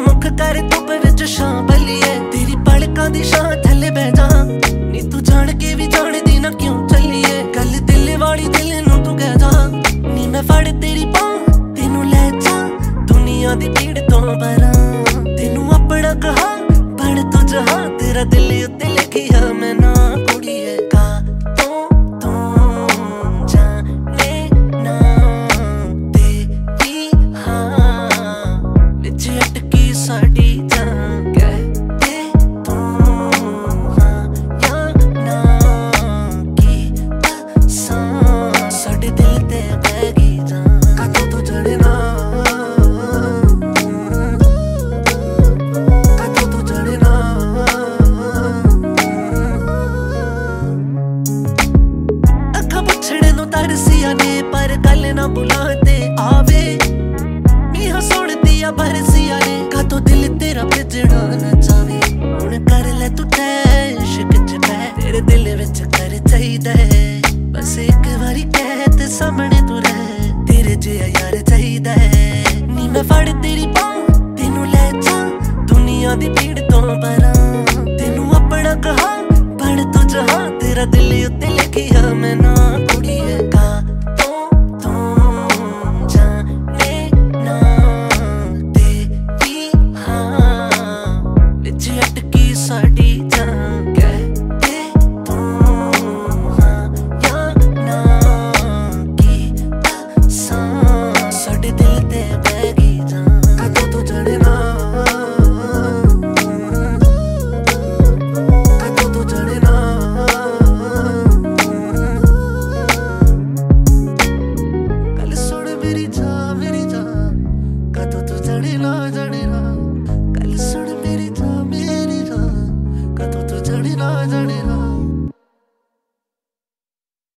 मुख कर धुप विच छां बलिए तेरी पलकां दी छां थल्ले बह जा नी तू जान के भी जानदी ना क्यों चलिए गल दिल वाली दिल नूं तू कह जा नी मैं फड़ तेरी बांह तेनू ले जा दुनिया दी भीड़ तो परां तेनू अपना कहा बण तू जहां तेरा दिल उत्ते लिखिया मैं ना कुड़िए का तरसिया ने पर गल ना बुलाते आवे मीहा सुन दिया बरसिया ने का तो दिल तेरा भिजड़ा न चावे हुण कर ले तू इश्क च तेरे दिल विच कर चाहिदा बस एक बारी कह ते सामने तू रह तेरे जिहा यार चाहिदा नी मैं फड़ तेरी बांह तेनू ले जा दुनिया दी भीड़ तो परां तेनू अपना कहा बण तू जहां तेरा दिल उत्ते लिखिया मैं ना कुड़िए का मेरी जान